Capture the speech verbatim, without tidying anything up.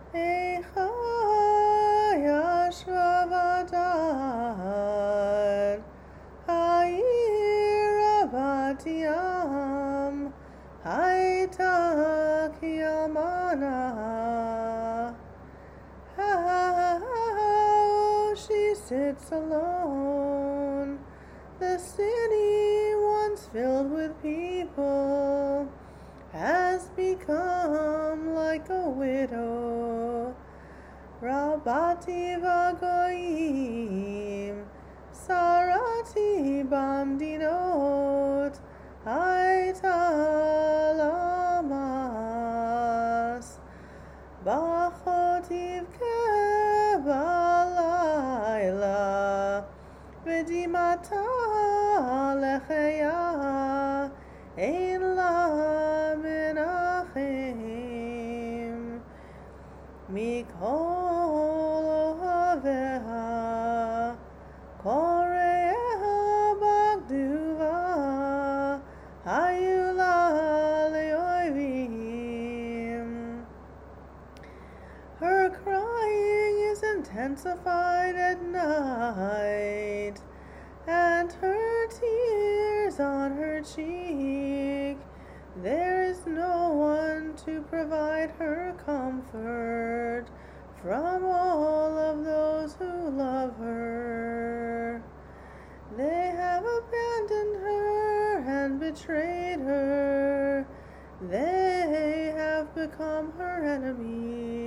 Eicha yashva vadar Ha'ira bat yam Haita kiyamana How she sits alone, the city once filled with people has become like a widow. Rabati vagoyim, sarati bamdinot, haita lamas, bachotiv kebalayla, vedimata lecheya, ein la menachem, mikol ohaveha, koreha bagduva, hayula leoivim. Her crying is intensified at night, and her tears on her cheek. There is no one to provide her comfort from all of those who love her. They have abandoned her and betrayed her. They have become her enemies.